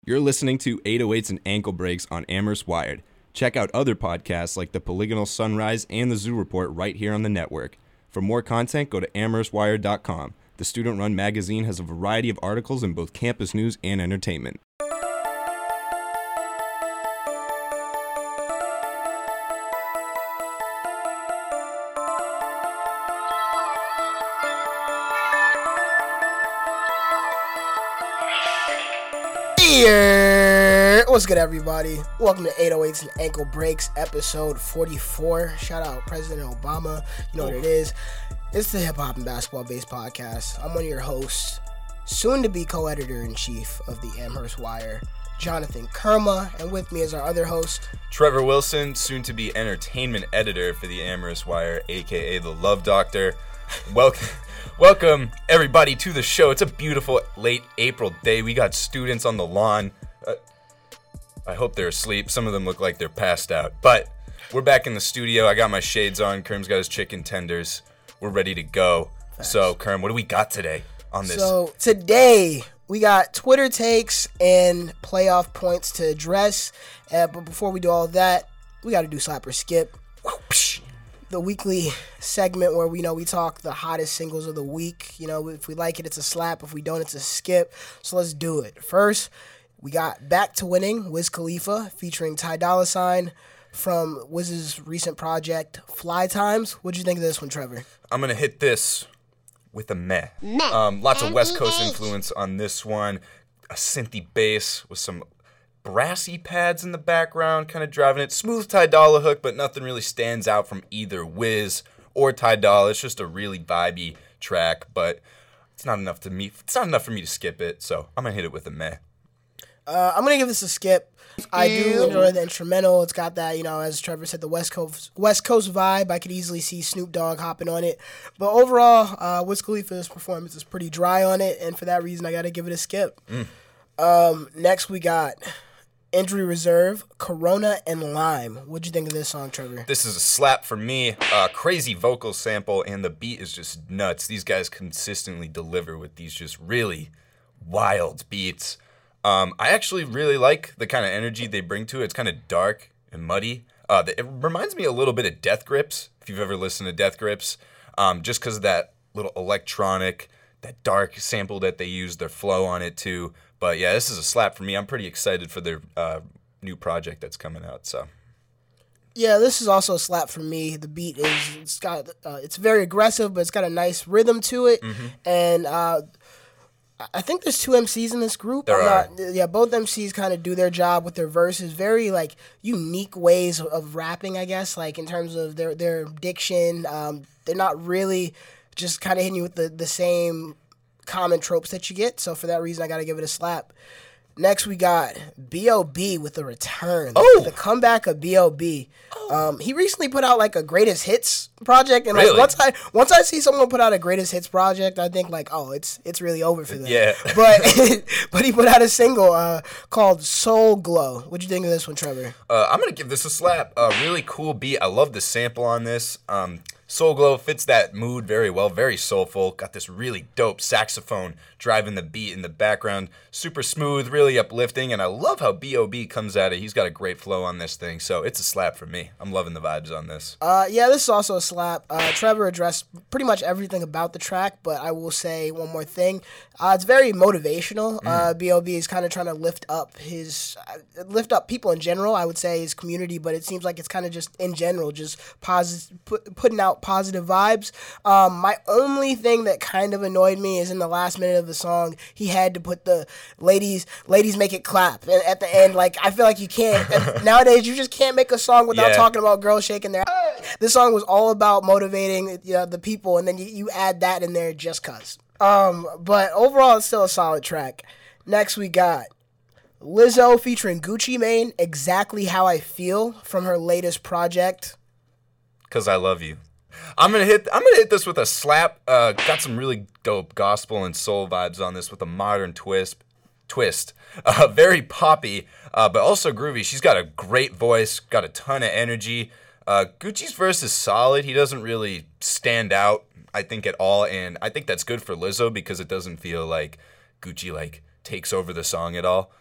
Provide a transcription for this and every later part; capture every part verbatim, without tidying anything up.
You're listening to eight oh eights and Ankle Breaks on Amherst Wired. Check out other podcasts like The Polygonal Sunrise and The Zoo Report right here on the network. For more content, go to amherst wired dot com. The student-run magazine has a variety of articles in both campus news and entertainment. Yeah. What's good, everybody? Welcome to eight oh eights and Ankle Breaks, episode forty-four. Shout out President Obama. You know what it is. It's the hip hop and basketball based podcast. I'm one of your hosts, soon to be co-editor-in-chief of the Amherst Wire, Jonathan Kerma, and with me is our other host, Trevor Wilson, soon to be entertainment editor for the Amherst Wire, aka the Love Doctor. Welcome. Welcome, everybody, to the show. It's a beautiful late April day. We got students on the lawn. Uh, I hope they're asleep. Some of them look like they're passed out. But we're back in the studio. I got my shades on. Kerm's got his chicken tenders. We're ready to go. Facts. So, Kerm, what do we got today on this? So, today, we got Twitter takes and playoff points to address. Uh, but before we do all of that, we got to do Slap or Skip. The weekly segment where we you know we talk the hottest singles of the week. You know, if we like it, it's a slap. If we don't, it's a skip. So let's do it. First, we got Back to Winning, Wiz Khalifa, featuring Ty Dolla $ign from Wiz's recent project, Fly Times. What'd you think of this one, Trevor? I'm going to hit this with a meh. meh. Um, lots of West Coast influence on this one. A synthy bass with some brassy pads in the background, kind of driving it. Smooth Ty Dolla hook, but nothing really stands out from either Wiz or Ty Dolla. It's just a really vibey track, but it's not enough to me. It's not enough for me to skip it, so I'm gonna hit it with a meh. Uh, I'm gonna give this a skip. I do enjoy the instrumental. It's got that, you know, as Trevor said, the West Coast West Coast vibe. I could easily see Snoop Dogg hopping on it. But overall, uh, Wiz Khalifa's performance is pretty dry on it, and for that reason, I gotta give it a skip. Mm. Um, next, we got Injury Reserve, Corona, and Lime. What'd you think of this song, Trevor? This is a slap for me. Uh, crazy vocal sample, and the beat is just nuts. These guys consistently deliver with these just really wild beats. Um, I actually really like the kind of energy they bring to it. It's kind of dark and muddy. Uh, it reminds me a little bit of Death Grips, if you've ever listened to Death Grips, um, just because of that little electronic, that dark sample that they use, their flow on it too. But yeah, this is a slap for me. I'm pretty excited for their uh, new project that's coming out. So, yeah, this is also a slap for me. The beat is it's got uh, it's very aggressive, but it's got a nice rhythm to it. Mm-hmm. And uh, I think there's two M Cs in this group. There I'm are. Not, yeah, both M Cs kind of do their job with their verses. Very like unique ways of, of rapping, I guess. Like in terms of their their diction, um, they're not really just kind of hitting you with the the same common tropes that you get, so for that reason I gotta give it a slap. Next we got B O B with the return. Oh, the comeback of B O B. Oh. Um, he recently put out like a greatest hits project, and really? like once I once I see someone put out a greatest hits project, I think like, oh, it's it's really over for them. Yeah. But but he put out a single uh, called Soul Glow. What'd you think of this one, Trevor? Uh, I'm gonna give this a slap. A uh, really cool beat. I love the sample on this. Um, Soul Glow fits that mood very well, very soulful. Got this really dope saxophone driving the beat in the background. Super smooth, really uplifting, and I love how B O B comes at it. He's got a great flow on this thing, so it's a slap for me. I'm loving the vibes on this. Uh, yeah, this is also a slap. Uh, Trevor addressed pretty much everything about the track, but I will say one more thing. Uh, it's very motivational. Mm. Uh, B O B is kind of trying to lift up his, uh, lift up people in general, I would say, his community, but it seems like it's kind of just in general, just posi- put, putting out positive vibes. Um, my only thing that kind of annoyed me is in the last minute of the song, he had to put the ladies, ladies make it clap at, at the end. Like, I feel like you can't, nowadays you just can't make a song without yeah. talking about girls shaking their ass. This song was all about motivating, you know, the people, and then you, you add that in there just cause. Um, but overall, it's still a solid track. Next, we got Lizzo featuring Gucci Mane, Exactly How I Feel, from her latest project. Cause I love you. I'm gonna hit. I'm gonna hit this with a slap. Uh, got some really dope gospel and soul vibes on this with a modern twist. Twist, uh, very poppy, uh, but also groovy. She's got a great voice, got a ton of energy. Uh, Gucci's verse is solid. He doesn't really stand out, I think, at all, and I think that's good for Lizzo because it doesn't feel like Gucci like takes over the song at all.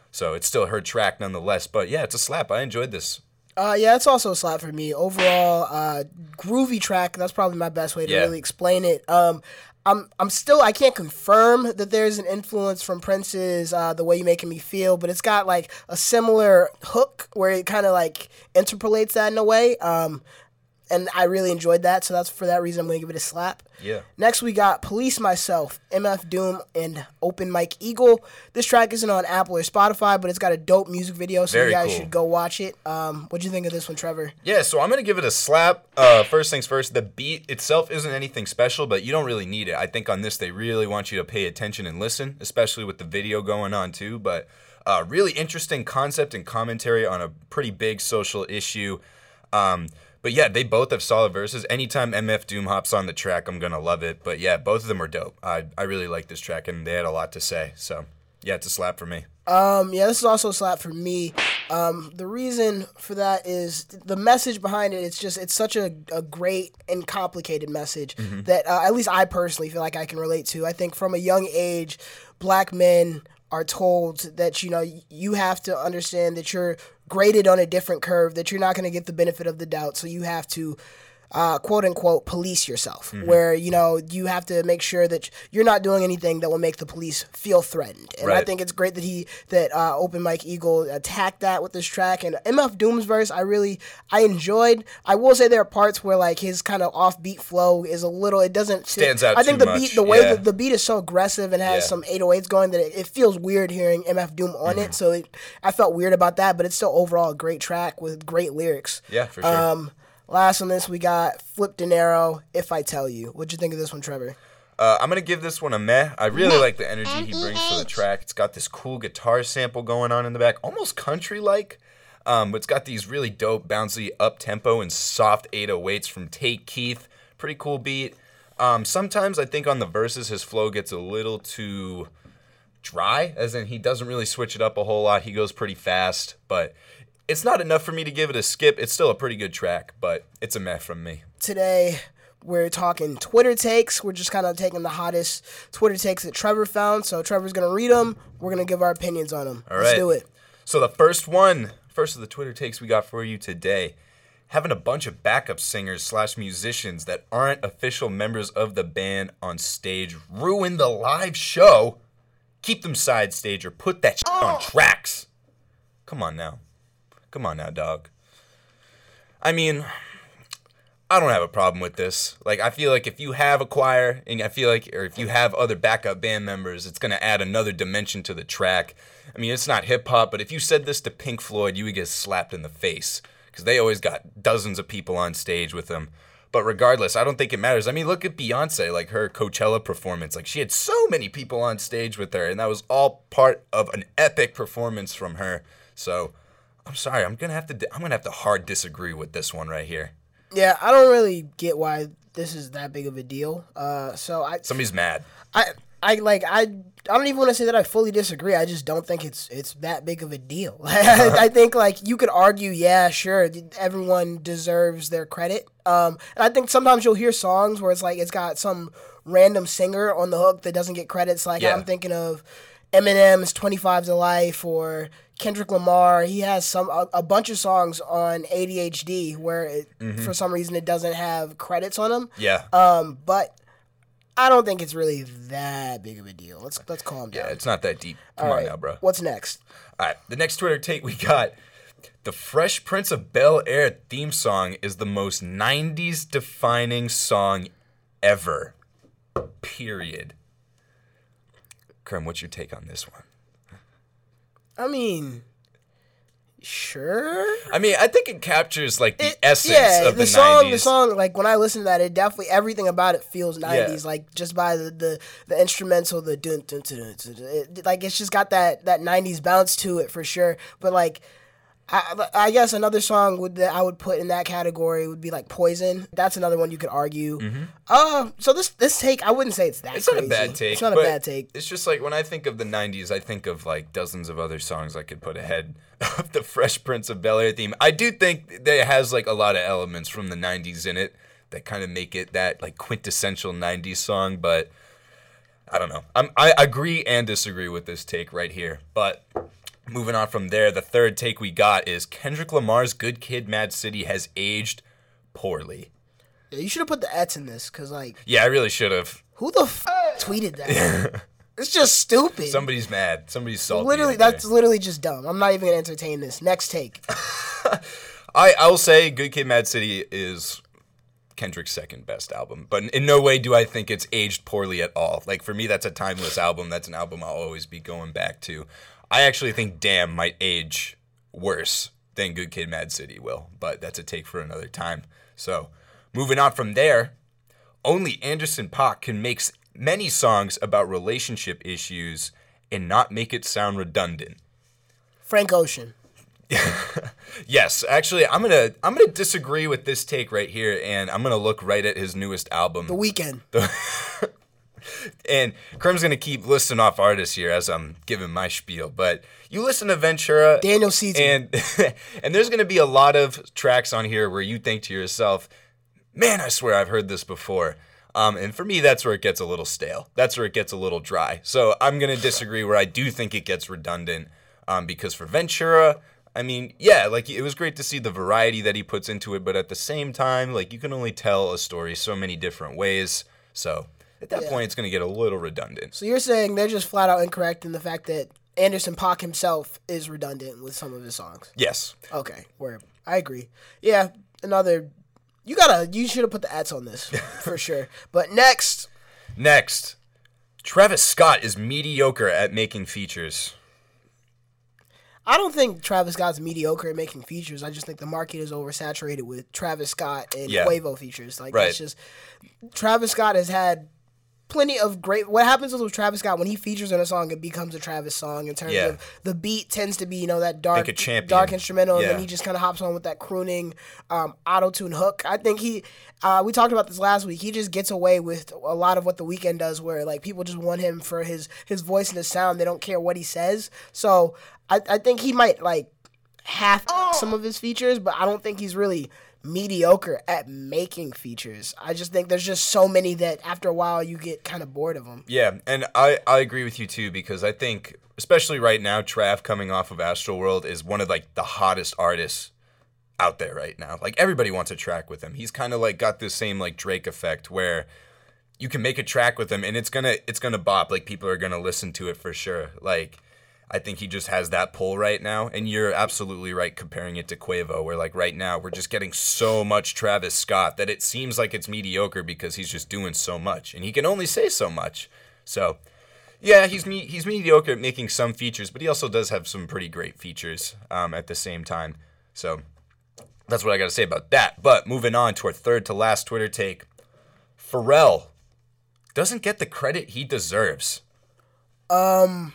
So it's still her track nonetheless. But yeah, it's a slap. I enjoyed this. Uh, yeah, it's also a slap for me. Overall, uh, groovy track. That's probably my best way to Yeah. really explain it. Um, I'm I'm still I can't confirm that there's an influence from Prince's uh, "The Way You Making Me Feel," but it's got like a similar hook where it kind of like interpolates that in a way. Um, and I really enjoyed that, so that's for that reason I'm gonna give it a slap. Yeah. Next, we got Police Myself, M F Doom, and Open Mike Eagle. This track isn't on Apple or Spotify, but it's got a dope music video, so Very you guys cool. should go watch it. Um, what'd you think of this one, Trevor? Yeah, so I'm going to give it a slap. Uh, first things first, the beat itself isn't anything special, but you don't really need it. I think on this, they really want you to pay attention and listen, especially with the video going on too. But uh, really interesting concept and commentary on a pretty big social issue. Um, but yeah, they both have solid verses. Anytime M F Doom hops on the track, I'm going to love it. But yeah, both of them are dope. I, I really like this track, and they had a lot to say. So yeah, it's a slap for me. Um, yeah, this is also a slap for me. Um, the reason for that is the message behind it. It's just it's such a, a great and complicated message Mm-hmm. that uh, at least I personally feel like I can relate to. I think from a young age, black men are told that, you know, you have to understand that you're graded on a different curve, that you're not going to get the benefit of the doubt, so you have to Uh, quote unquote, police yourself, Mm-hmm. where, you know, you have to make sure that you're not doing anything that will make the police feel threatened. And I Right. think it's great that he, that uh, Open Mike Eagle attacked that with this track. And M F Doom's verse, I really, I enjoyed. I will say there are parts where, like, his kind of offbeat flow is a little, it doesn't fit. Stands out I think too the beat, much, the way yeah. that the beat is so aggressive and has Yeah. some eight oh eights going that it, it feels weird hearing M F Doom on Mm-hmm. it. So it, I felt weird about that, but it's still overall a great track with great lyrics. Yeah, for sure. Um, Last on this, we got Flip De Niro, If I Tell You. What'd you think of this one, Trevor? Uh, I'm going to give this one a meh. I really like the energy he brings to the track. It's got this cool guitar sample going on in the back, almost country-like. Um, but it's got these really dope, bouncy, up-tempo and soft eight oh eights from Tate Keith. Pretty cool beat. Um, sometimes I think on the verses his flow gets a little too dry, as in he doesn't really switch it up a whole lot. He goes pretty fast, but it's not enough for me to give it a skip. It's still a pretty good track, but it's a meh from me. Today, we're talking Twitter takes. We're just kind of taking the hottest Twitter takes that Trevor found. So Trevor's going to read them. We're going to give our opinions on them. All Let's right. do it. So the first one, first of the Twitter takes we got for you today. Having a bunch of backup singers slash musicians that aren't official members of the band on stage ruin the live show. Keep them side stage or put that shit on tracks. Come on now. Come on now, dog. I mean, I don't have a problem with this. Like, I feel like if you have a choir, and I feel like, or if you have other backup band members, it's going to add another dimension to the track. I mean, it's not hip-hop, but if you said this to Pink Floyd, you would get slapped in the face. Because they always got dozens of people on stage with them. But regardless, I don't think it matters. I mean, look at Beyonce, like her Coachella performance. Like, she had so many people on stage with her, and that was all part of an epic performance from her. So I'm sorry, I'm gonna have to. Di- I'm gonna have to hard disagree with this one right here. Yeah, I don't really get why this is that big of a deal. Uh, so I, Somebody's mad. I, I like I. I don't even want to say that I fully disagree. I just don't think it's it's that big of a deal. I, I think like you could argue, yeah, sure, everyone deserves their credit. Um, and I think sometimes you'll hear songs where it's like it's got some random singer on the hook that doesn't get credits. Like Yeah. I'm thinking of Eminem's twenty-five to Life or Kendrick Lamar. He has some a, a bunch of songs on A D H D where it, for some reason it doesn't have credits on them. Yeah. Um, but I don't think it's really that big of a deal. Let's let's calm down. yeah, it's not that deep. Come All on right, now, bro. What's next? All right, the next Twitter take we got. The Fresh Prince of Bel-Air theme song is the most nineties defining song ever. Period. Kerm, what's your take on this one? I mean, sure. I mean, I think it captures like the It- essence yeah, of the, the song, nineties. the song, like when I listen to that, it definitely everything about it feels nineties. Like just by the, the, the instrumental, the dun dun dun dun, dun, dun, it, like it's just got that that nineties bounce to it for sure. But like, I, I guess another song would that I would put in that category would be like Poison. That's another one you could argue. Uh, so this this take, I wouldn't say it's that. Mm-hmm. It's not a crazy. bad take. It's not a but bad take. It's just like when I think of the nineties, I think of like dozens of other songs I could put ahead of the Fresh Prince of Bel-Air theme. I do think that it has like a lot of elements from the nineties in it that kind of make it that like quintessential nineties song, but I don't know. I'm, I agree and disagree with this take right here. But moving on from there, the third take we got is Kendrick Lamar's Good Kid, Mad City has aged poorly. Yeah, you should have put the ets in this, because, like... Yeah, I really should have. Who the f*** tweeted that? It's just stupid. Somebody's mad. Somebody's salty. Literally, that's literally just dumb. I'm not even going to entertain this. Next take. I, I will say Good Kid, Mad City is Kendrick's second best album. But in no way do I think it's aged poorly at all. Like, for me, that's a timeless album. That's an album I'll always be going back to. I actually think Damn might age worse than Good Kid, Mad City will. But that's a take for another time. So, moving on from there, only Anderson .Paak can make many songs about relationship issues and not make it sound redundant. Frank Ocean. Yes, actually, I'm gonna I'm gonna disagree with this take right here, and I'm gonna look right at his newest album, The Weeknd. And Kerm's gonna keep listing off artists here as I'm giving my spiel, but you listen to Ventura, Daniel Caesar, and and there's gonna be a lot of tracks on here where you think to yourself, "Man, I swear I've heard this before." Um, and for me, that's where it gets a little stale. That's where it gets a little dry. So I'm gonna disagree where I do think it gets redundant, um, because for Ventura, I mean, yeah, like, it was great to see the variety that he puts into it, but at the same time, like, you can only tell a story so many different ways. So at that Yeah. point, it's going to get a little redundant. So you're saying they're just flat out incorrect in the fact that Anderson .Paak himself is redundant with some of his songs. Yes. Okay, word. I agree. Yeah, another. You gotta. You should have put the ads on this for sure. But next, Next, Travis Scott is mediocre at making features. I don't think Travis Scott's mediocre at making features. I just think the market is oversaturated with Travis Scott and Yeah. Quavo features. Like Right. that's just Travis Scott has had plenty of great. What happens with Travis Scott when he features in a song, it becomes a Travis song in terms Yeah. of the beat tends to be, you know, that dark, Like a champion. dark instrumental, and Yeah. then he just kind of hops on with that crooning um, auto tune hook. I think he. Uh, we talked about this last week. He just gets away with a lot of what The Weeknd does, where like people just want him for his his voice and his sound. They don't care what he says. So I I think he might like half some of his features, but I don't think he's really mediocre at making features. I just think there's just so many that after a while you get kind of bored of them. Yeah, and I, I agree with you too, because I think, especially right now, Trav coming off of Astroworld is one of like the hottest artists out there right now. Like, everybody wants a track with him. He's kind of like got this same like Drake effect where you can make a track with him and it's gonna it's gonna bop. Like, people are gonna listen to it for sure. Like, I think he just has that pull right now, and you're absolutely right comparing it to Quavo, where like right now we're just getting so much Travis Scott that it seems like it's mediocre because he's just doing so much, and he can only say so much. So, yeah, he's me- he's mediocre at making some features, but he also does have some pretty great features um, at the same time. So that's what I got to say about that. But moving on to our third to last Twitter take, Pharrell doesn't get the credit he deserves. Um,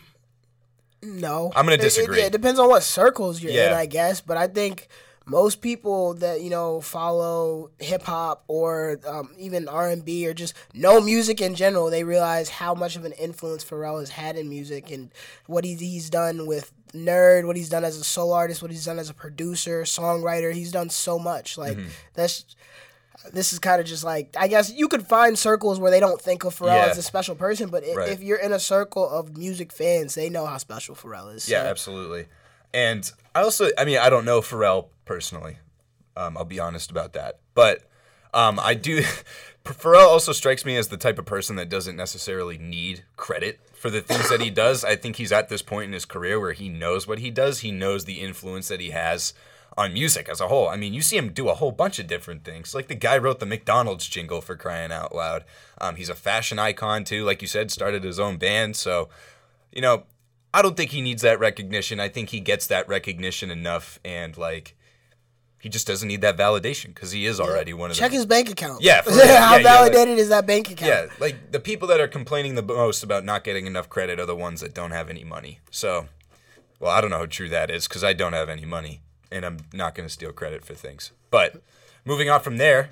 no. I'm gonna It- it- disagree. It, depends on what circles you're in, Yeah. I guess. But I think most people that you know follow hip hop or um, even R and B or just know music in general, they realize how much of an influence Pharrell has had in music and what he's he's done with Nerd, what he's done as a solo artist, what he's done as a producer, songwriter. He's done so much. Like Mm-hmm. that's. This is kind of just like, I guess you could find circles where they don't think of Pharrell Yeah. as a special person, but i- Right. if you're in a circle of music fans, they know how special Pharrell is. Yeah, So, absolutely. And I also, I mean, I don't know Pharrell personally. Um, I'll be honest about that. But um, I do, Pharrell also strikes me as the type of person that doesn't necessarily need credit for the things that he does. I think he's at this point in his career where he knows what he does. He knows the influence that he has on music as a whole. I mean, you see him do a whole bunch of different things. Like, the guy wrote the McDonald's jingle, for crying out loud. Um, he's a fashion icon too, like you said, started his own band. So, you know, I don't think he needs that recognition. I think he gets that recognition enough, and like, he just doesn't need that validation because he is already one of check the his bank account. Yeah, for real. how Yeah, yeah, like- validated is that bank account? yeah, like the people that are complaining the most about not getting enough credit are the ones that don't have any money. So, well, I don't know how true that is because I don't have any money. And I'm not going to steal credit for things. But moving on from there,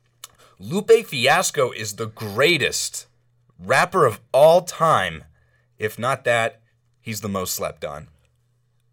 Lupe Fiasco is the greatest rapper of all time. If not that, he's the most slept on.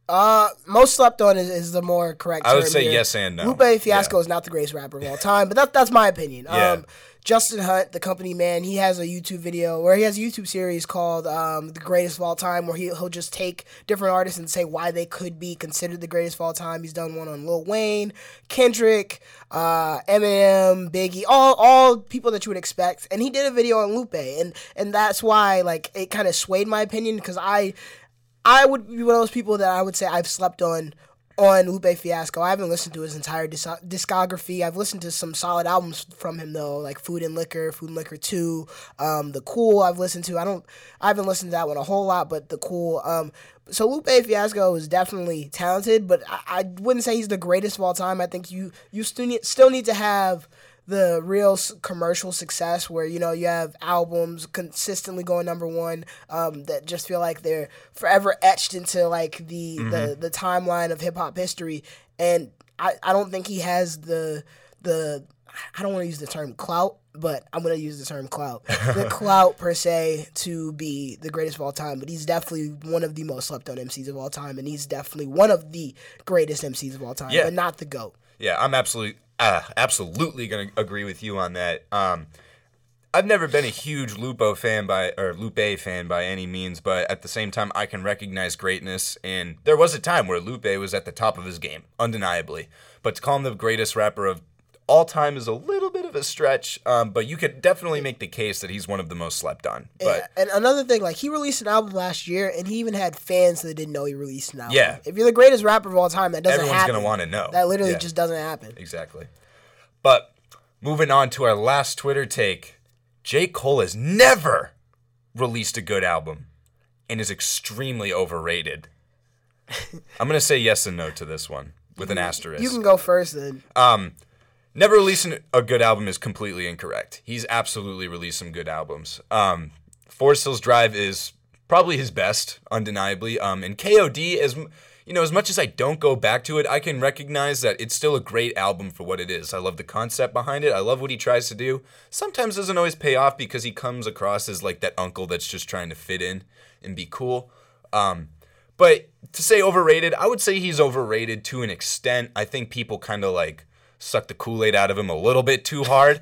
Uh, most slept on is, is the more correct I would term say here. yes and no. Lupe Fiasco Yeah. is not the greatest rapper of all time, but that, that's my opinion. Yeah. Um, Justin Hunt, the company man, he has a YouTube video where he has a YouTube series called um, The Greatest of All Time, where he, he'll just take different artists and say why they could be considered the greatest of all time. He's done one on Lil Wayne, Kendrick, uh, Eminem, Biggie, all all people that you would expect. And he did a video on Lupe, and and that's why like it kind of swayed my opinion, because I I would be one of those people that I would say I've slept on on Lupe Fiasco. I haven't listened to his entire dis- discography. I've listened to some solid albums from him though, like Food and Liquor, Food and Liquor two, um, The Cool. I've listened to. I don't. I haven't listened to that one a whole lot, but The Cool. Um, so Lupe Fiasco is definitely talented, but I, I wouldn't say he's the greatest of all time. I think you you still need, still need to have the real s- commercial success where, you know, you have albums consistently going number one um, that just feel like they're forever etched into like the mm-hmm. the, the timeline of hip hop history. And I, I don't think he has the the I don't want to use the term clout, but I'm going to use the term clout. The clout per se to be the greatest of all time, but he's definitely one of the most slept on M Cs of all time, and he's definitely one of the greatest M Cs of all time, yeah. but not the GOAT. Yeah, I'm absolutely uh, absolutely going to agree with you on that. Um, I've never been a huge Lupo fan by or Lupe fan by any means, but at the same time, I can recognize greatness. And there was a time where Lupe was at the top of his game, undeniably. But to call him the greatest rapper of all time is a little bit of a stretch. Um, but you could definitely make the case that he's one of the most slept on. But and, and another thing, like he released an album last year, and he even had fans that didn't know he released an album. Yeah. If you're the greatest rapper of all time, that doesn't everyone's happen. going to want to know. That literally Yeah. just doesn't happen. Exactly. But moving on to our last Twitter take, J. Cole has never released a good album and is extremely overrated. I'm going to say yes and no to this one with an asterisk. You can go first then. Um, never releasing a good album is completely incorrect. He's absolutely released some good albums. Um, Forest Hills Drive is probably his best, undeniably. Um, and K O D, as you know, as much as I don't go back to it, I can recognize that it's still a great album for what it is. I love the concept behind it. I love what he tries to do. Sometimes doesn't always pay off because he comes across as like that uncle that's just trying to fit in and be cool. Um, but to say overrated, I would say he's overrated to an extent. I think people kind of like suck the Kool-Aid out of him a little bit too hard.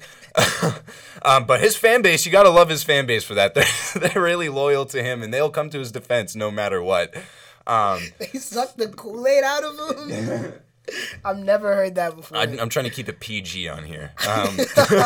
um, but his fan base, you got to love his fan base for that. They're, they're really loyal to him, and they'll come to his defense no matter what. Um, they suck the Kool-Aid out of him? I've never heard that before. I, I'm trying to keep it P G on here. Um,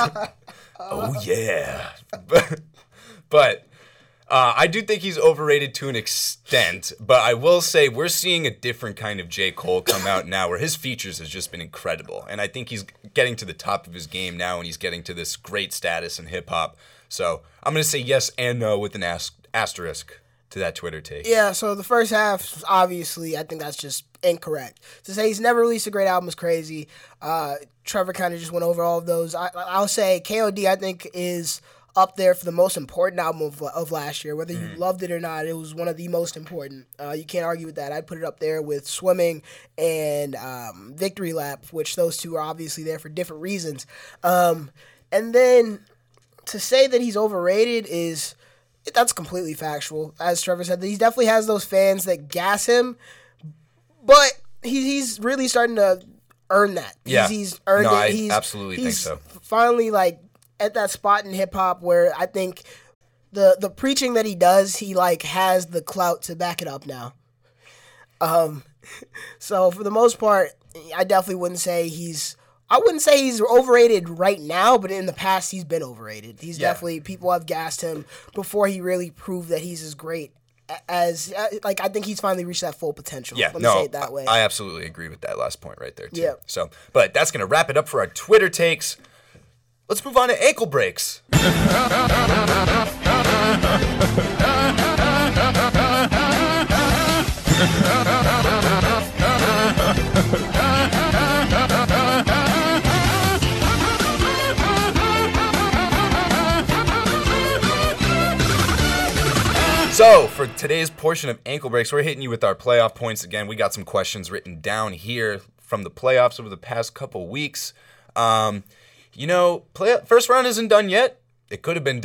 oh, yeah. But, but uh, I do think he's overrated to an extent, but I will say we're seeing a different kind of J. Cole come out now where his features has just been incredible. And I think he's getting to the top of his game now, and he's getting to this great status in hip-hop. So I'm going to say yes and no with an as- asterisk to that Twitter take. Yeah, so the first half, obviously, I think that's just incorrect. To say he's never released a great album is crazy. Uh, Trevor kind of just went over all of those. I, I'll say K O D, I think, is up there for the most important album of, of last year. Whether you mm. loved it or not, it was one of the most important. Uh, you can't argue with that. I'd put it up there with Swimming and um, Victory Lap, which those two are obviously there for different reasons. Um, and then to say that he's overrated is... that's completely factual. As Trevor said, he definitely has those fans that gas him, but he, he's really starting to earn that. He's, yeah. he's earned no, it. I He's, absolutely he's think so. Finally, like, at that spot in hip-hop where I think the the preaching that he does, he, like, has the clout to back it up now. Um, so, for the most part, I definitely wouldn't say he's... I wouldn't say he's overrated right now, but in the past, he's been overrated. He's yeah. definitely, people have gassed him before he really proved that he's as great as, like, I think he's finally reached that full potential. Yeah, Let me no, say it that way. I absolutely agree with that last point right there, too. Yeah. So, but that's going to wrap it up for our Twitter takes. Let's move on to ankle breaks. So, for today's portion of Ankle Breaks, we're hitting you with our playoff points again. We got some questions written down here from the playoffs over the past couple weeks. Um, you know, play, first round isn't done yet. It could have been done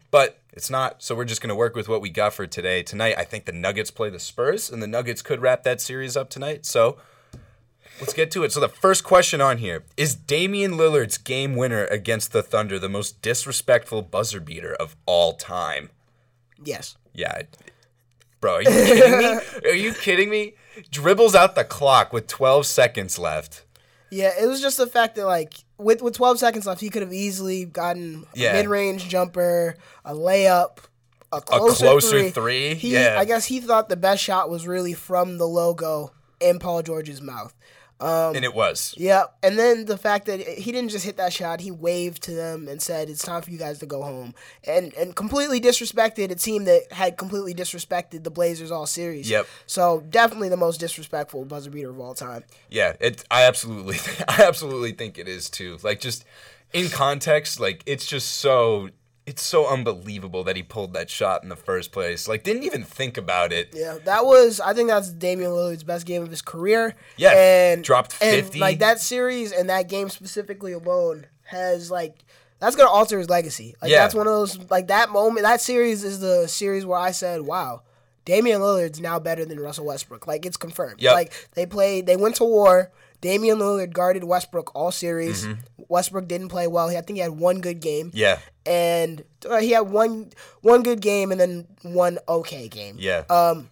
but it's not, so we're just going to work with what we got for today. Tonight, I think the Nuggets play the Spurs, and the Nuggets could wrap that series up tonight. So let's get to it. So the first question on here, is Damian Lillard's game winner against the Thunder the most disrespectful buzzer beater of all time? Yes. Yeah. Bro, are you kidding me? Are you kidding me? Dribbles out the clock with twelve seconds left. Yeah, it was just the fact that, like, with, with twelve seconds left, he could have easily gotten a Yeah. mid-range jumper, a layup, a closer, A closer three. three? He, Yeah. I guess he thought the best shot was really from the logo in Paul George's mouth. Um, And it was. Yeah, and then the fact that he didn't just hit that shot, he waved to them and said, "It's time for you guys to go home," and and completely disrespected a team that had completely disrespected the Blazers all series. Yep. So definitely the most disrespectful buzzer beater of all time. Yeah, it. I absolutely, I absolutely think it is too. Like, just in context, like, it's just so, it's so unbelievable that he pulled that shot in the first place. Like, didn't even think about it. Yeah, that was. I think that's Damian Lillard's best game of his career. Yeah, and dropped fifty. And like that series and that game specifically alone has like. That's gonna alter his legacy. Like Yeah. that's one of those like that moment. That series is the series where I said, "Wow, Damian Lillard's now better than Russell Westbrook." Like it's confirmed. Yep. Like they played, they went to war. Damian Lillard guarded Westbrook all series. Mm-hmm. Westbrook didn't play well. I think he had one good game. Yeah, And uh, he had one one good game and then one okay game. yeah. Um,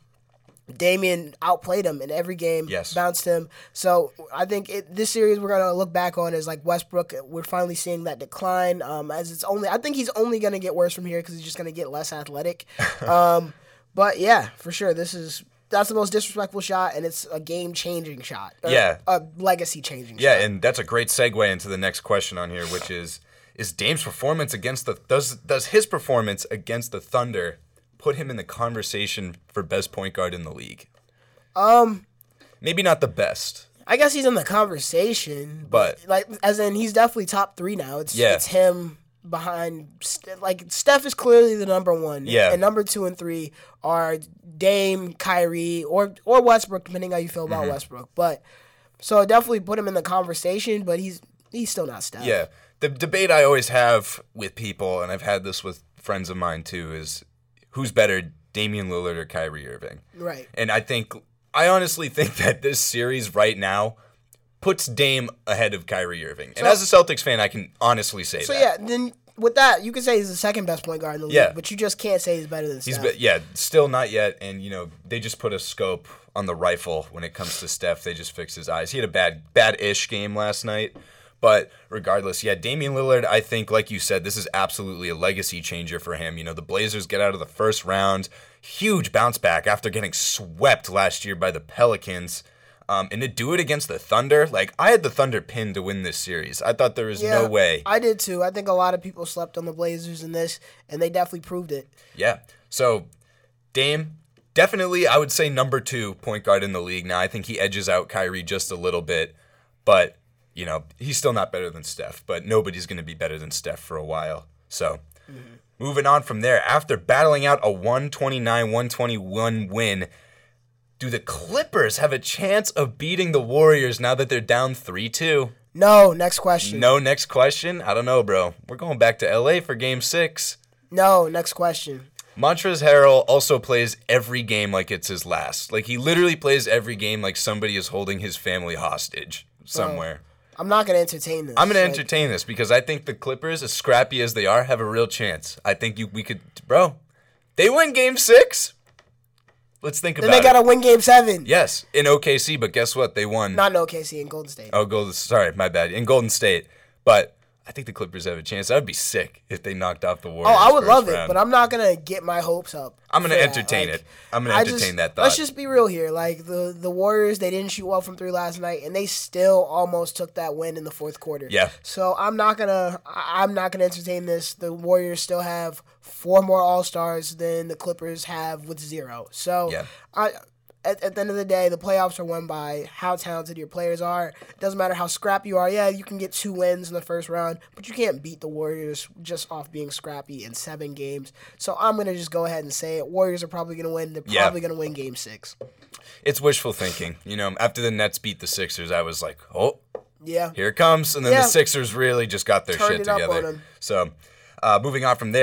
Damian outplayed him in every game, Yes. bounced him. So I think it, this series we're gonna look back on as like Westbrook. We're finally seeing that decline. Um, as it's only, I think he's only gonna get worse from here because he's just gonna get less athletic. um, but yeah, for sure, this is that's the most disrespectful shot, and it's a game changing shot. Or Yeah. a legacy changing. Yeah, shot. and that's a great segue into the next question on here, which is: Is Dame's performance against the does does his performance against the Thunder put him in the conversation for best point guard in the league? Um, Maybe not the best. I guess he's in the conversation, But- like as in he's definitely top three now. It's Yeah. it's him behind St- like Steph is clearly the number one. Yeah. and number two and three are Dame, Kyrie, or or Westbrook, depending how you feel Mm-hmm. about Westbrook. But so it definitely put him in the conversation, but he's he's still not Steph. Yeah. The debate I always have with people, and I've had this with friends of mine too, is who's better, Damian Lillard or Kyrie Irving? right. And I think, I honestly think that this series right now puts Dame ahead of Kyrie Irving. And So- as a Celtics fan, I can honestly say So that. yeah, then with that, you could say he's the second best point guard in the league, Yeah. but you just can't say he's better than He's Steph. be- yeah, still not yet. And, you know, they just put a scope on the rifle when it comes to Steph. They just fixed his eyes. He had a bad, bad-ish game last night. But regardless, yeah, Damian Lillard, I think, like you said, this is absolutely a legacy changer for him. You know, the Blazers get out of the first round. Huge bounce back after getting swept last year by the Pelicans. Um, and to do it against the Thunder, like, I had the Thunder pinned to win this series. I thought there was no way. I did too. I think a lot of people slept on the Blazers in this, and they definitely proved it. Yeah. So, Dame, definitely, I would say number two point guard in the league now. I think he edges out Kyrie just a little bit. But, you know, he's still not better than Steph. But nobody's going to be better than Steph for a while. So, mm-hmm. moving on from there. After battling out a one twenty-nine one twenty-one win, do the Clippers have a chance of beating the Warriors now that they're down three two? No, next question. No, next question? I don't know, bro. We're going back to L A for game six. No, next question. Montrezl Harrell also plays every game like it's his last. Like, he literally plays every game like somebody is holding his family hostage somewhere. I'm not going to entertain this. I'm going to Like, entertain this because I think the Clippers, as scrappy as they are, have a real chance. I think you we could, bro, they win game six. Let's think Then about they got to it. win game seven. Yes, in O K C, but guess what? They won. Not in O K C, in Golden State. Oh, Golden. Sorry, my bad. In Golden State, but I think the Clippers have a chance. That would be sick if they knocked off the Warriors. Oh, I would first love it, round. but I'm not going to get my hopes up. I'm gonna for that. entertain Like, it. I'm gonna I entertain just- that thought. Let's just be real here. Like, the, the Warriors, they didn't shoot well from three last night, and they still almost took that win in the fourth quarter. Yeah. So I'm not going to I'm not gonna entertain this. The Warriors still have four more All-Stars than the Clippers have with zero. So Yeah. I... At, at the end of the day, the playoffs are won by how talented your players are. It doesn't matter how scrappy you are. Yeah, you can get two wins in the first round, but you can't beat the Warriors just off being scrappy in seven games. So I'm going to just go ahead and say it. Warriors are probably going to win. They're Yeah. probably going to win game six. It's wishful thinking. You know, after the Nets beat the Sixers, I was like, oh, Yeah. here it comes. And then Yeah. the Sixers really just got their Turned shit it up on together. them. So, uh, moving on from there,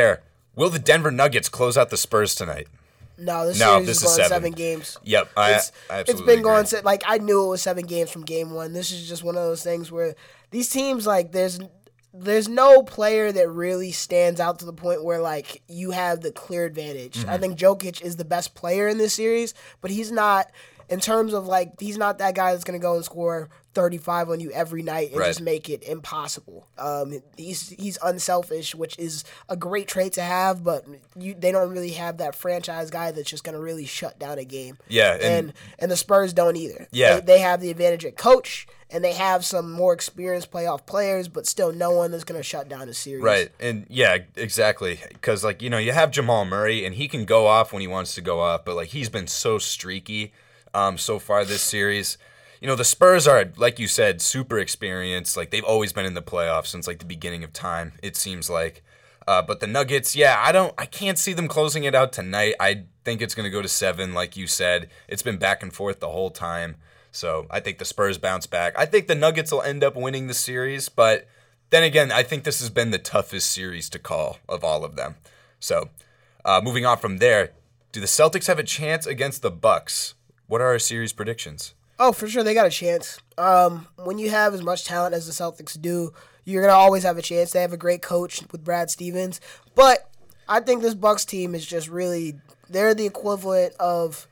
Will the Denver Nuggets close out the Spurs tonight? No, this No, series this is is going seven. seven games. Yep, I, It's, I it's absolutely been going agree. se- like I knew it was seven games from game one. This is just one of those things where these teams like there's there's no player that really stands out to the point where like you have the clear advantage. Mm-hmm. I think Jokic is the best player in this series, but he's not in terms of like he's not that guy that's going to go and score thirty-five on you every night and Right. just make it impossible. Um, he's he's unselfish, which is a great trait to have, but you they don't really have that franchise guy that's just going to really shut down a game. Yeah, and, and- and the Spurs don't either. Yeah. they, they have the advantage at coach, and they have some more experienced playoff players, but still no one that's going to shut down a series. Right, and yeah, exactly. Because like you know, you have Jamal Murray, and he can go off when he wants to go off, but like he's been so streaky um, so far this series. You know, the Spurs are, like you said, super experienced. Like they've always been in the playoffs since like the beginning of time. It seems like, uh, but the Nuggets, yeah, I don't, I can't see them closing it out tonight. I think it's going to go to seven, like you said. It's been back and forth the whole time. So I think the Spurs bounce back. I think the Nuggets will end up winning the series, but then again, I think this has been the toughest series to call of all of them. So uh, moving on from there, do the Celtics have a chance against the Bucks? What are our series predictions? Oh, for sure, they got a chance. Um, when you have as much talent as the Celtics do, you're gonna always have a chance. They have a great coach with Brad Stevens, but I think this Bucks team is just really—they're the equivalent of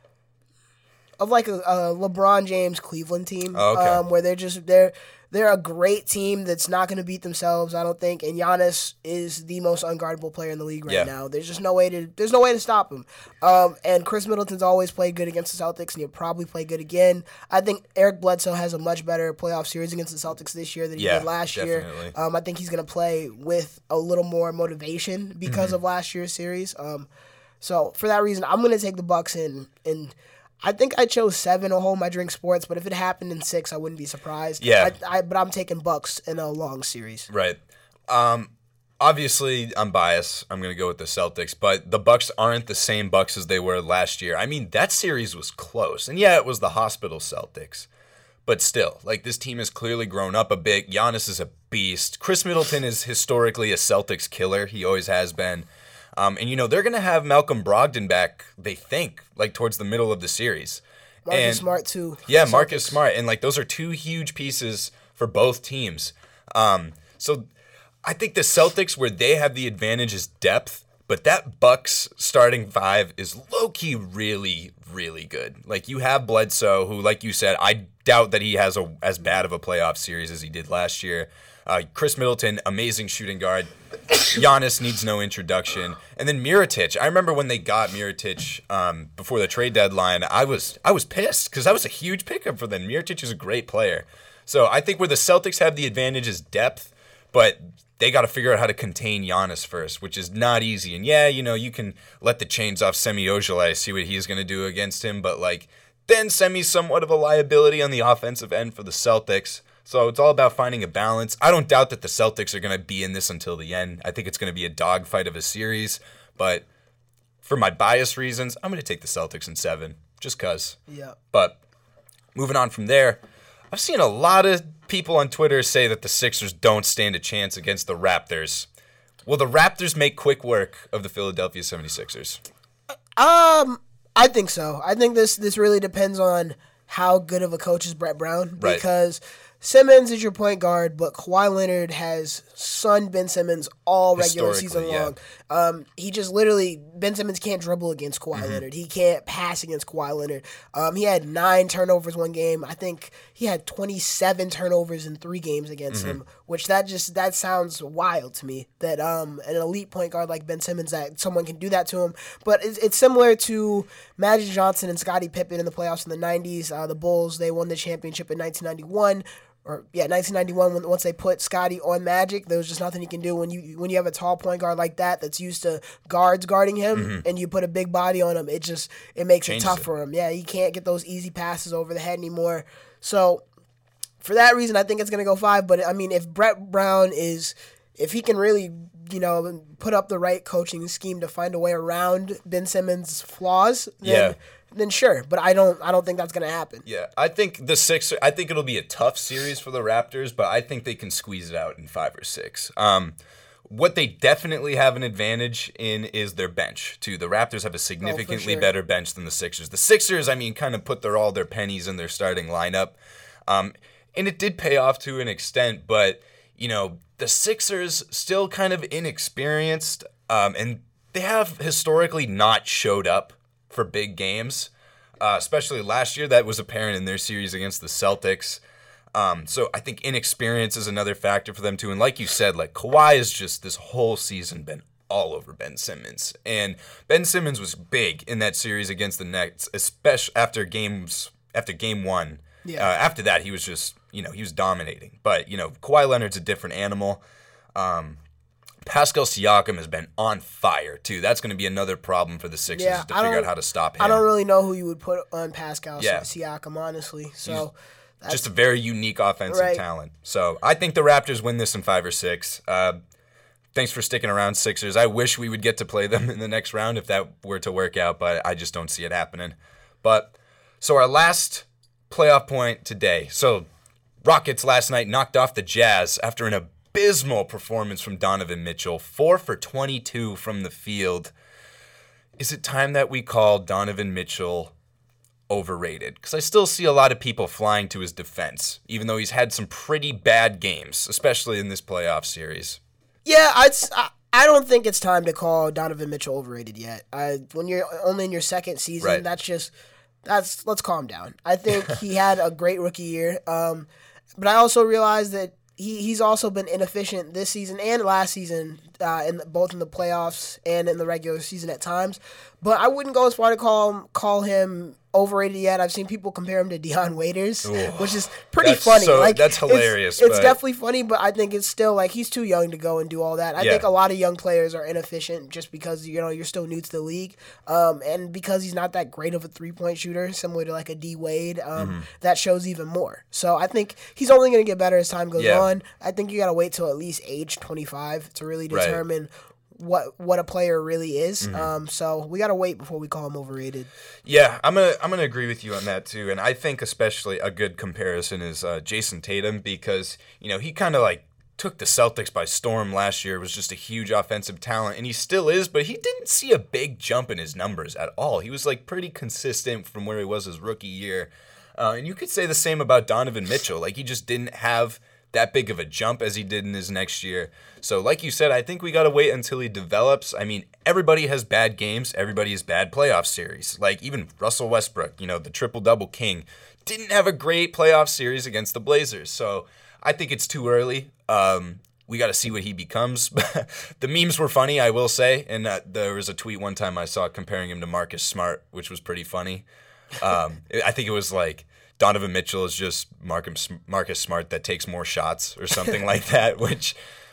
of like a, a LeBron James Cleveland team, Oh, okay. um, where they're just they're they're a great team that's not going to beat themselves, I don't think. And Giannis is the most unguardable player in the league right Yeah. now. There's just no way to there's no way to stop him. Um, and Chris Middleton's always played good against the Celtics, and he'll probably play good again. I think Eric Bledsoe has a much better playoff series against the Celtics this year than he Yeah, did last definitely. year. Um, I think he's going to play with a little more motivation because Mm-hmm. of last year's series. Um, so for that reason, I'm going to take the Bucks in and. I think I chose seven to hold my drink sports, but if it happened in six, I wouldn't be surprised. Yeah. I, I, but I'm taking Bucks in a long series. Right. Um, obviously, I'm biased. I'm going to go with the Celtics, but the Bucks aren't the same Bucks as they were last year. I mean, that series was close. And yeah, it was the hospital Celtics. But still, like this team has clearly grown up a bit. Giannis is a beast. Chris Middleton is historically a Celtics killer. He always has been. Um, and, you know, they're going to have Malcolm Brogdon back, they think, like towards the middle of the series. Marcus And- Smart, too. Yeah, Celtics. Marcus Smart. And, like, those are two huge pieces for both teams. Um, so I think the Celtics, where they have the advantage, is depth. But that Bucks starting five is low-key really, really good. Like, you have Bledsoe, who, like you said, I doubt that he has a as bad of a playoff series as he did last year. Uh, Chris Middleton, amazing shooting guard. Giannis needs no introduction. And then Mirotic. I remember when they got Mirotic um, before the trade deadline, I was I was pissed because that was a huge pickup for them. Mirotic is a great player. So I think where the Celtics have the advantage is depth, but they got to figure out how to contain Giannis first, which is not easy. And yeah, you know, you can let the chains off Semi Ojeleye, see what he's going to do against him, but like then Semi's somewhat of a liability on the offensive end for the Celtics. So it's all about finding a balance. I don't doubt that the Celtics are going to be in this until the end. I think it's going to be a dogfight of a series. But for my bias reasons, I'm going to take the Celtics in seven, just because. Yeah. But moving on from there, I've seen a lot of people on Twitter say that the Sixers don't stand a chance against the Raptors. Will the Raptors make quick work of the Philadelphia seventy-sixers? Um, I think so. I think this this really depends on how good of a coach is Brett Brown, Right. because Simmons is your point guard, but Kawhi Leonard has sunned Ben Simmons all regular season Historically, yeah. long. Um, he just literally Ben Simmons can't dribble against Kawhi Mm-hmm. Leonard. He can't pass against Kawhi Leonard. Um, he had nine turnovers one game. I think he had twenty-seven turnovers in three games against Mm-hmm. him, which that just that sounds wild to me. That um, an elite point guard like Ben Simmons, that someone can do that to him. But it's, it's similar to Magic Johnson and Scottie Pippen in the playoffs in the nineties. Uh, the Bulls, they won the championship in nineteen ninety-one. Or yeah, nineteen ninety-one. When once they put Scotty on Magic, there was just nothing he can do. When you when you have a tall point guard like that that's used to guards guarding him, and you put a big body on him, it just it makes Changes it tough it. for him. Yeah, he can't get those easy passes over the head anymore. So for that reason, I think it's gonna go five. But I mean, if Brett Brown is if he can really you know put up the right coaching scheme to find a way around Ben Simmons' flaws, then, Yeah. then sure. But I don't I don't think that's gonna happen. Yeah, I think the Sixers. I think it'll be a tough series for the Raptors, but I think they can squeeze it out in five or six. Um, What they definitely have an advantage in is their bench, too. The Raptors have a significantly sure. better bench than the Sixers. The Sixers, I mean, kind of put their all their pennies in their starting lineup. Um, and it did pay off to an extent, but, you know, the Sixers still kind of inexperienced, um, and they have historically not showed up for big games, uh, especially last year. That was apparent in their series against the Celtics. Um, so I think inexperience is another factor for them too. And like you said, like Kawhi has just this whole season been all over Ben Simmons. And Ben Simmons was big in that series against the Nets, especially after games after game one. Yeah. Uh, after that, he was just, you know, he was dominating. But, you know, Kawhi Leonard's a different animal. Um, Pascal Siakam has been on fire too. That's going to be another problem for the Sixers Yeah, to I figure don't- out how to stop him. I don't really know who you would put on Pascal Yeah. Siakam, honestly. So that's, Just a very unique offensive Right. talent. So I think the Raptors win this in five or six. Uh, thanks for sticking around, Sixers. I wish we would get to play them in the next round if that were to work out, but I just don't see it happening. But so our last playoff point today. So Rockets last night knocked off the Jazz after an abysmal performance from Donovan Mitchell, four for twenty-two from the field. Is it time that we call Donovan Mitchell overrated? Because I still see a lot of people flying to his defense, even though he's had some pretty bad games, especially in this playoff series. Yeah, I'd, s- I I don't think it's time to call Donovan Mitchell overrated yet. I, when you're only in your second season, Right. that's just that's let's calm down. I think he had a great rookie year, um, but I also realize that he, he's also been inefficient this season and last season, uh, in the, both in the playoffs and in the regular season at times. But I wouldn't go as far to call him, call him overrated yet. I've seen people compare him to Deion Waiters, Ooh, which is pretty that's funny. so- like that's it's- hilarious, It's, but- definitely funny, but I think it's still like he's too young to go and do all that. I Yeah. think a lot of young players are inefficient just because you know you're still new to the league, um, and because he's not that great of a three point shooter, similar to like a D Wade. Um, Mm-hmm. That shows even more. So I think he's only going to get better as time goes Yeah. on. I think you got to wait till at least age twenty-five to really Right. determine what what a player really is. Mm-hmm. Um, so we got to wait before we call him overrated. Yeah, I'm gonna I'm gonna agree with you on that too, and I think especially a good comparison is uh, Jason Tatum, because you know he kind of like took the Celtics by storm last year. Was just a huge offensive talent, and he still is, but he didn't see a big jump in his numbers at all. He was like pretty consistent from where he was his rookie year, uh, and you could say the same about Donovan Mitchell. Like he just didn't have that big of a jump as he did in his next year. So like you said, I think we got to wait until he develops. I mean, everybody has bad games. Everybody has bad playoff series. Like even Russell Westbrook, you know, the triple-double king, didn't have a great playoff series against the Blazers. So I think it's too early. Um, we got to see what he becomes. The memes were funny, I will say. And uh, there was a tweet one time I saw comparing him to Marcus Smart, which was pretty funny. Um, I think it was like, Donovan Mitchell is just Marcus, Marcus Smart that takes more shots or something like that, which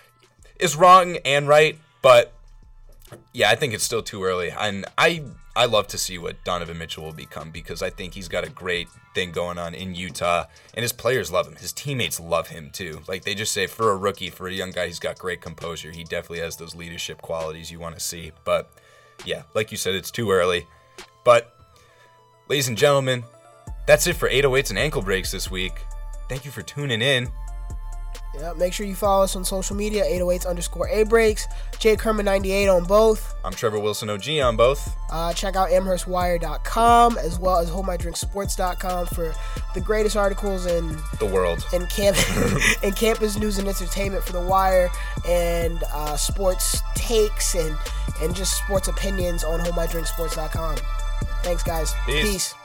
is wrong and right. But yeah, I think it's still too early. And I I love to see what Donovan Mitchell will become, because I think he's got a great thing going on in Utah, and his players love him. His teammates love him too. Like they just say, for a rookie, for a young guy, he's got great composure. He definitely has those leadership qualities you want to see. But yeah, like you said, it's too early. But ladies and gentlemen, that's it for eight oh eights and ankle breaks this week. Thank you for tuning in. Yeah, make sure you follow us on social media, eight oh eights underscore A breaks, Jake Herman ninety-eight on both. I'm Trevor Wilson O G on both. Uh, check out amherst wire dot com as well as hold my drink sports dot com for the greatest articles in The world. in camp in campus news and entertainment for the Wire, and uh, sports takes and and just sports opinions on hold my drink sports dot com. Thanks, guys. Peace. Peace.